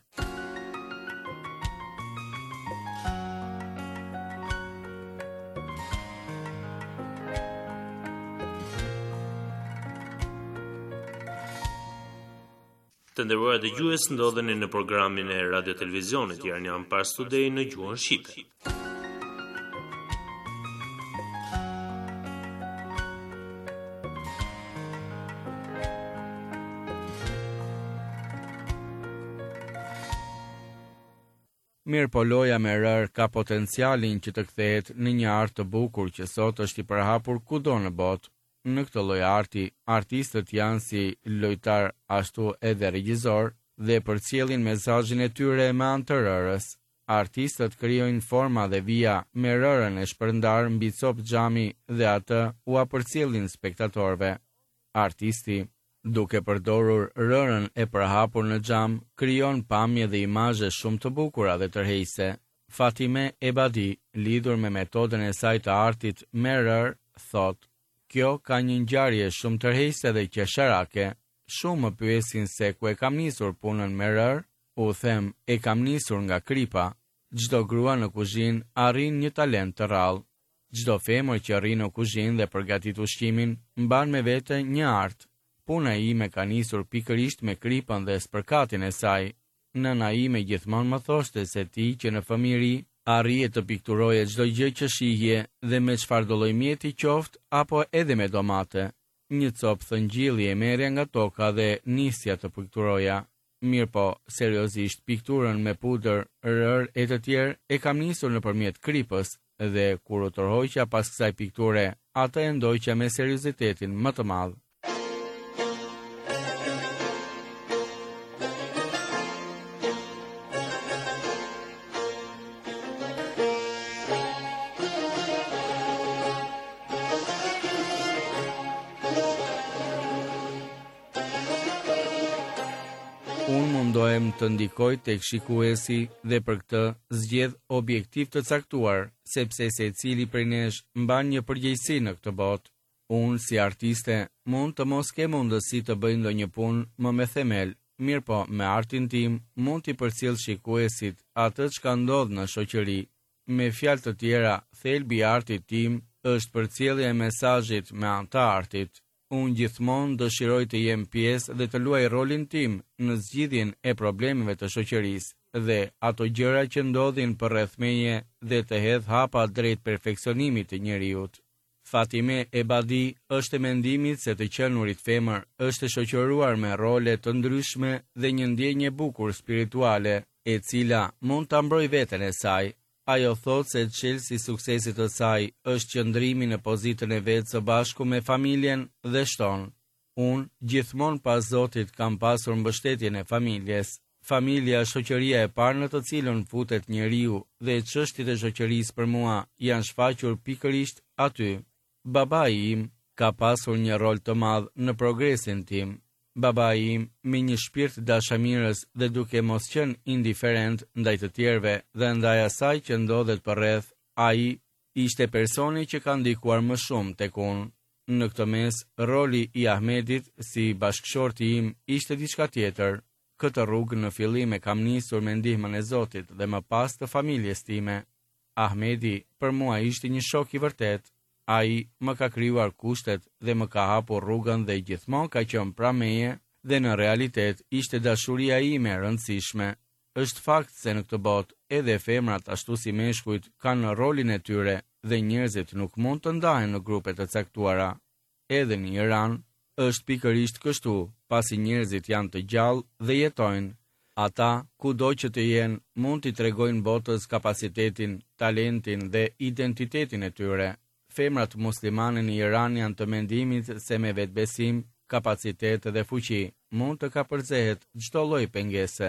Speaker 6: Të nderuar dëgjues, ndodheni në programin e Radio Televizionit Iranian Pars Today në gjuhën shqipe.
Speaker 2: Mirë po loja me rër ka potencialin që të kthehet në një art të bukur që sot është i përhapur kudo në botë. Në këtë lloj arti, artistët janë si lojtar ashtu edhe regjisor dhe përcjellin mesazhin e tyre me anë të rërës. Artistët krijojnë forma dhe vija me rërën e shpërndar mbi copë xhami dhe atë u përcjellin spektatorëve. Artisti, duke përdorur rërën e përhapur në xham, krijon pamje dhe imazhe shumë të bukura dhe tërheqëse. Fatime Ebadi, lidhur me metodën e saj të artit me rër, thotë: "Kjo ka një ngjarje shumë tërheqëse dhe qesharake. Shumë më pyesin se ku e kam nisur punën me rër, u them e kam nisur nga kripa. Çdo grua në kuzhinë arrin një talent të rrallë. Çdo femër që arrin në kuzhinë dhe përgatit ushqimin mban me vete një art. Puna ime ka nisur pikërisht me kripën dhe spërkatin e saj. Nëna ime gjithmonë më thoshte se ti që në fëmijëri arrije të pikturoje çdo gjë që shihje dhe me çfarë do lloj mjeti qoftë apo edhe me domate. Një copë thëngjilli e merrja nga toka dhe nisja të pikturoja. Mirë po, seriozisht, pikturën me pudër, rër e të tjerë e kam nisur nëpërmjet kripës dhe kur u tërhoqja pas kësaj pikture, atë e ndoqja me seriozitetin më të madh. Unë mundohem të ndikoj tek shikuesi dhe për këtë zgjedh objektiv të caktuar, sepse secili prej nesh mban një përgjegjësi në këtë botë. Unë si artiste mund të mos ke mundësi të bëj ndonjë punë më me themel, mirë po me artin tim mund t'i përcjell shikuesit atë çka ndodh në shoqëri. Me fjalë të tjera, thelbi i artit tim është përcjellja e mesazhit me anë të artit. Unë gjithmonë dëshiroj të jem pjesë dhe të luaj rolin tim në zgjidhjen e problemeve të shoqërisë dhe ato gjëra që ndodhin përreth meje dhe të hedh hapa drejt perfeksionimit të njeriut. Fatime Ebadi është e mendimit se të qenurit femër është e shoqëruar me role të ndryshme dhe një ndjenjë bukur spirituale, e cila mund ta mbrojë veten e saj. Ajo thot se çelësi i suksesit të saj është qëndrimi në pozitën e vetë së bashku me familjen dhe shton. Unë, gjithmonë pas Zotit, kam pasur mbështetjen e familjes. Familja është shoqëria e parë në të cilën futet njeriu dhe çështjet e shoqërisë për mua janë shfaqur pikërisht aty. Babai im ka pasur një rol të madh në progresin tim. Babai im, me një shpirt dashamirës dhe duke mos qenë indiferent ndaj të tjerëve dhe ndaj asaj që ndodhet përreth, ai ishte personi që ka ndikuar më shumë tek unë. Në këtë mes, roli i Ahmedit si bashkëshorti im ishte diçka tjetër. Këtë rrugë në fillim e kam nisur me ndihmën e Zotit dhe më pas të familjes time. Ahmedi për mua ishte një shok i vërtet. Ai më ka krijuar kushtet dhe më ka hapur rrugën dhe gjithmonë ka qenë pranë meje dhe në realitet ishte dashuria ime e rëndësishme. Është fakt se në këtë botë edhe femrat ashtu si meshkujt kanë rolin e tyre dhe njerëzit nuk mund të ndahen në grupe të caktuara. Edhe në Iran është pikërisht kështu, pasi njerëzit janë të gjallë dhe jetojnë. Ata, kudo që të jenë, mund t'i tregojnë botës kapacitetin, talentin dhe identitetin e tyre. Femrat muslimane në Iran janë të mendimit se me vetbesim, kapacitet dhe fuqi mund të kapërcehet çdo lloj pengese.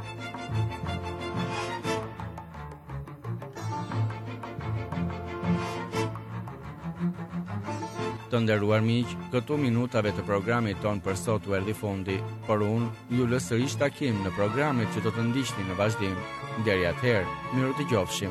Speaker 2: Të nderuar miq, këtu minutave të programit ton për sot u erdhi fundi, por unë ju lë sërish takim në programet që do të ndiqni në vazhdim. Deri atëherë, miru të gjofshim.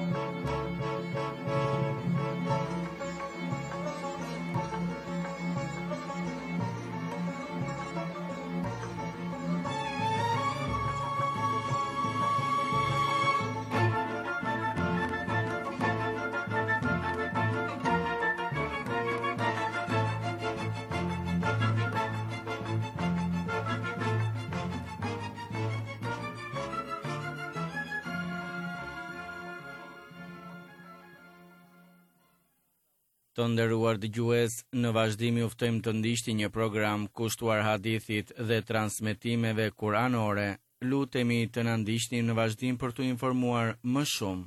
Speaker 2: Të nderuar dëgjues, në vazhdim ju ftojmë të ndiqni një program kushtuar hadithit dhe transmetimeve kuranore. Lutemi të na ndiqni në vazhdim për t'u informuar më shumë.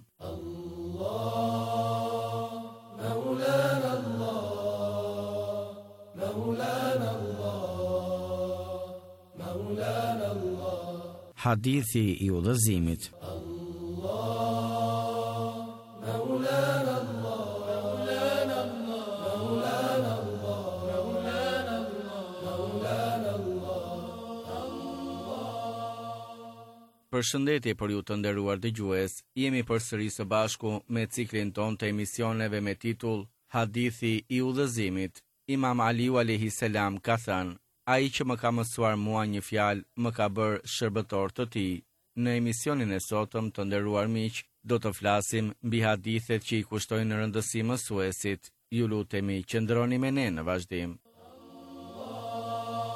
Speaker 2: Hadithi i udhëzimit. Përshëndetje për ju të nderuar dëgjues, jemi përsëri së bashku me ciklin ton të emisioneve me titull Hadithi i udhëzimit. Imam Aliu alayhis salam ka thënë: ai që më ka mësuar mua një fjalë, më ka bërë shërbëtor të tij. Në emisionin e sotëm, të nderuar miq, do të flasim mbi hadithet që i kushtojnë rëndësi mësuesit. Ju lutemi qëndroni me ne në vazhdim.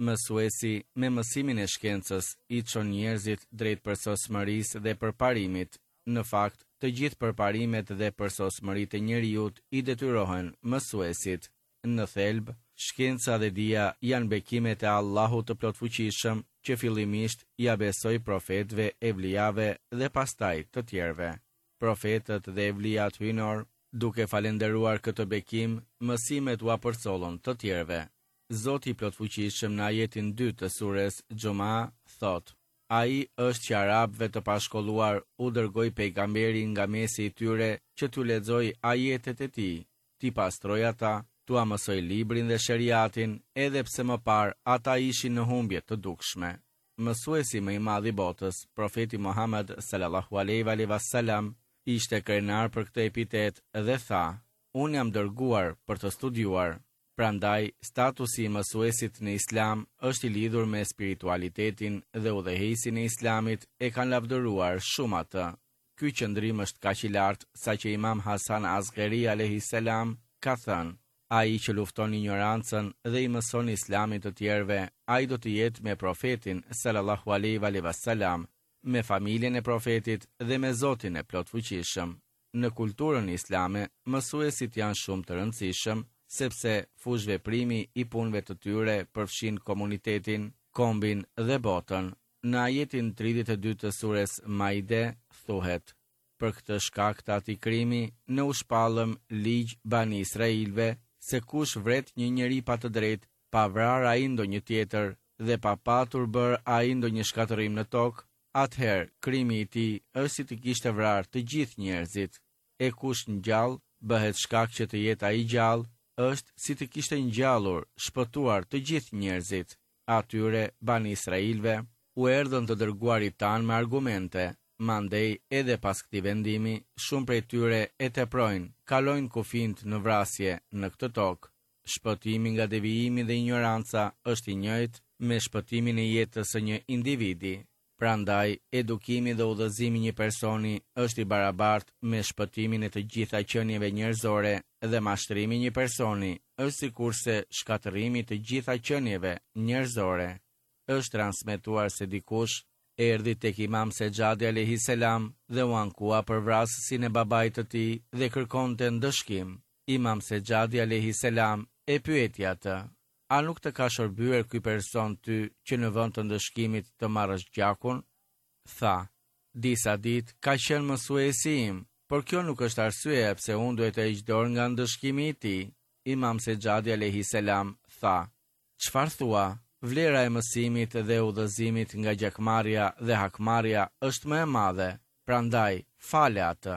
Speaker 2: mësuesi me mësimin e shkencës i çon njerëzit drejt përsosmërisë dhe përparimit. Në fakt, të gjithë përparimet dhe përsosmëritë e njerëzit i detyrohen mësuesit. Në thelb, shkenca dhe dija janë bekimet e Allahut të plotfuqishëm që fillimisht ja besoi profetëve, evlijave dhe pastaj të tjerëve. Profetët dhe evlijat hyjnor, duke falenderuar këtë bekim, mësimet u apërcollën të tjerëve. Zoti i plotfuqishëm në ajetin 2 të sures Xhuma thot: Ai është që arabëve të pashkolluar u dërgoi pejgamberin nga mesi i tyre që t'u lexoj ajetet e tij, t'i pastroj ata, t'u mësoj librin dhe shariatin, edhe pse më parë ata ishin në humbje të dukshme. Mësuesi më i madh i botës, profeti Muhammed sallallahu alaihi wasallam, ishte krenar për këtë epitet dhe tha: Unë jam dërguar për të studiuar. Prandaj, statusi i mësuesit në Islam është i lidhur me spiritualitetin dhe udhëheqësin e Islamit e kanë lavdëruar shumë atë. Ky qëndrim është kaq i lartë sa që Imam Hasan Asghari alayhis salam ka thënë: ai që lufton ignorancën dhe i mëson Islamin të tjerëve, ai do të jetë me profetin sallallahu alaihi wasallam, me familjen e profetit dhe me Zotin e plotfuqishëm. Në kulturën islame, mësuesit janë shumë të rëndësishëm, sepse fush veprimi i punëve të tyre përfshin komunitetin, kombin dhe botën. Në ajetin 32 të sures Maide thuhet: Për këtë shkak të atij krimi, ne u shpallëm ligj Bani Israilve, se kush vret një njeri pa të drejtë, pa vrarë ai ndonjë tjetër dhe pa patur bërë ai ndonjë shkatërrim në tokë, atëherë krimi i tij është si të kishte vrarë të gjithë njerëzit. E kush ngjall bëhet shkak që të jetë ai gjallë, është si të kishte ngjallur, shpëtuar të gjithë njerëzit. Atyre Bani Israilve u erdhën të dërguarit tanë me argumente. Mandej edhe pas këtij vendimi, shumë prej tyre e teprojnë, kalojnë kufijt në vrasje në këtë tokë. Shpëtimi nga devijimi dhe ignoranca është i njëjtë me shpëtimin e jetës së një individi. Prandaj, edukimi dhe udhëzimi një personi është i barabartë me shpëtimin e të gjitha qenieve njerëzore dhe mashtrimi një personi është sikurse shkatërrimi të gjitha qenieve njerëzore. Është transmetuar se dikush erdhi tek Imam Sejadi alayhis salam dhe u ankua për vrasësin e babait të tij dhe kërkonte ndëshkim. Imam Sejadi alayhis salam e pyeti atë: A nuk të ka shërbyer ky person ty që në vend të ndëshkimit të marrësh gjakun? Tha: Disa ditë ka qenë mësuesi im, por kjo nuk është arsye pse unë duhet të heq dorë nga ndëshkimi i tij. Imam Sejadi alayhis salam tha: Çfarë thua? Vlera e mësimit dhe udhëzimit nga gjakmarrja dhe hakmarrja është më e madhe, prandaj fale atë.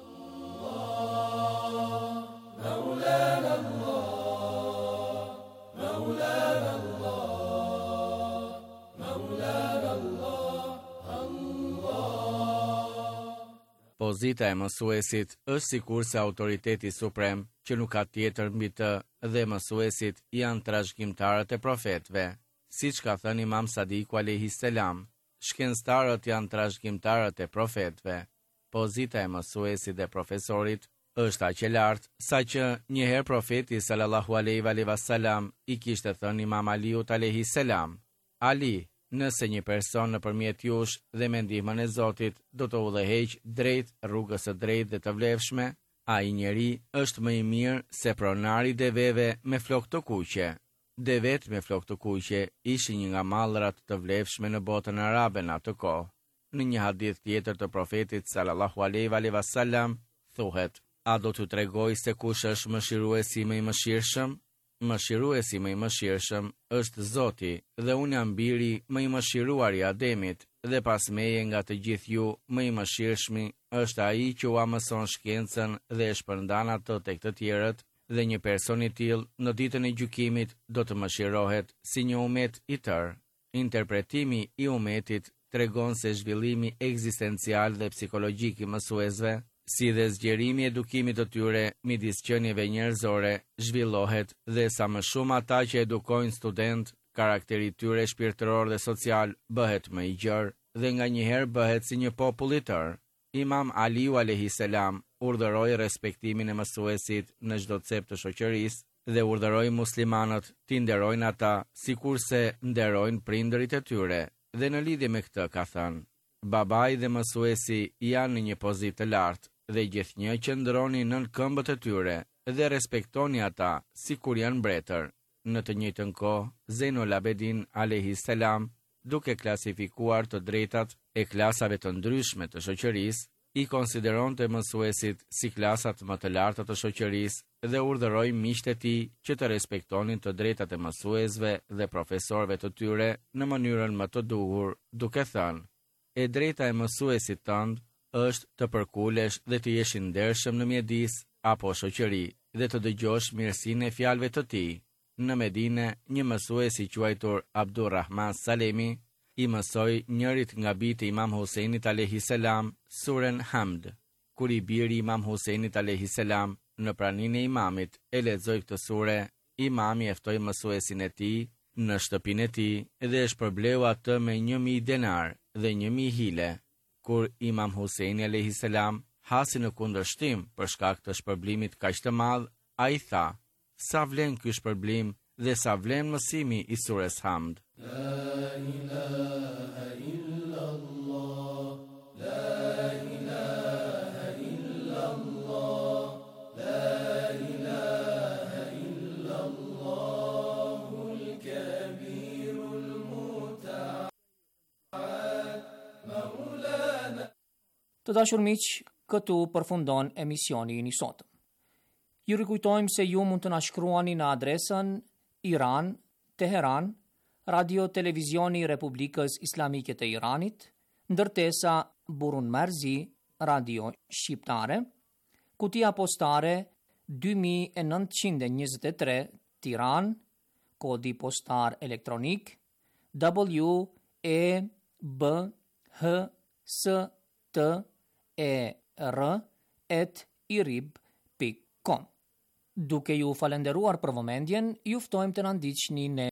Speaker 2: Pozita e mësuesit është sikurse autoriteti suprem që nuk ka tjetër mbi të dhe mësuesit janë trashëgimtarët e profetëve. Siç ka thënë Imam Sadiku alayhis salam, shkencëtarët janë trashëgimtarët e profetëve. Pozita e mësuesit dhe profesorit është aq e lartë sa që një herë profeti sallallahu alaihi wasallam i kishte thënë Imam Aliut alayhis salam: Ali, nëse një person nëpërmjet jush dhe me ndihmën e Zotit do të udhëheqë drejt rrugës së drejtë dhe të vlefshme, ai njeri është më i mirë se pronari i deveve me flokë të kuqe. Devet me flokë të kuqe ishin një nga mallrat të vlefshme në botën arabe në atë kohë. Në një hadith tjetër të profetit sallallahu alaihi wasallam thuhet: A do t'ju tregoj se kush është mëshiruesi më i mëshirshëm? Mëshiruesi më i mëshirshëm është Zoti dhe unë jam biri më i mëshiruar i Ademit dhe pas meje nga të gjithë ju më i mëshirshmi është ai që u mëson shkencën dhe e shpërndan atë tek të tjerët dhe një person i tillë në ditën e gjykimit do të mëshirohet si një umet i tërë. Interpretimi i umetit tregon se zhvillimi ekzistencial dhe psikologjik i mësuesve, si dhe zgjerimi i edukimit të tyre midis qenieve njerëzore zhvillohet dhe sa më shumë ata që edukojnë student, karakteri i tyre shpirtëror dhe social bëhet më i gjerë dhe nganjëherë bëhet si një popull i tërë. Imam Aliu alayhis salam urdhëroi respektimin e mësuesit në çdo cep të shoqërisë dhe urdhëroi muslimanët t'i nderojnë ata sikurse nderojnë prindërit e tyre. Dhe në lidhje me këtë ka thënë: babai dhe mësuesi janë në një pozitë të lartë dhe gjithnjë qëndroni nën këmbët e tyre dhe respektoni ata sikur janë mbretër. Në të njëjtën kohë, Zejnul Abedin alayhis salam, duke klasifikuar të drejtat e klasave të ndryshme të shoqërisë, i konsideronte mësuesit si klasat më të larta të shoqërisë dhe urdhëroi miqtë e tij që të respektonin të drejtat e mësuesve dhe profesorëve të tyre në mënyrën më të duhur, duke thënë: e drejta e mësuesit tënd është të përkulesh dhe të jesh i ndershëm në mjedis apo shoqëri dhe të dëgjosh mirësinë e fjalëve të tij. Në Medine, një mësues i quajtur Abdurrahman Salemi i mësoi njërit nga bijtë e Imam Husajnit alayhis salam surën Hamd. Kur i biri Imam Husajnit alayhis salam në praninë e imamit e lexoi këtë sure, imami e ftoi mësuesin e tij në shtëpinë e tij dhe e shpërbleu atë me 1000 denar dhe 1000 hile. Kur Imam Husajni alayhis salam hasi në kundërshtim për shkak të shpërblimit kaq të madh, ai tha: sa vlen ky shpërblim dhe sa vlen mësimi i surës Hamd. La ilaha illallah, la ilaha illallah, la ilaha illallahul kabirul muta'al maulana.
Speaker 1: Të dashur miq, këtu përfundon emisioni i sotëm. Ju rikujtojmë se ju mund të na shkruani në adresën Iran, Teheran, Radio Televizioni i Republikës Islamike të Iranit, ndërtesa Burun Merzi, Radio Shqiptare, kutia postare 2923 Tiran, kodi postar elektronik WEBHSTER@irib.com. Duke ju falenderuar për vëmendjen, ju ftojmë të na ndiqni në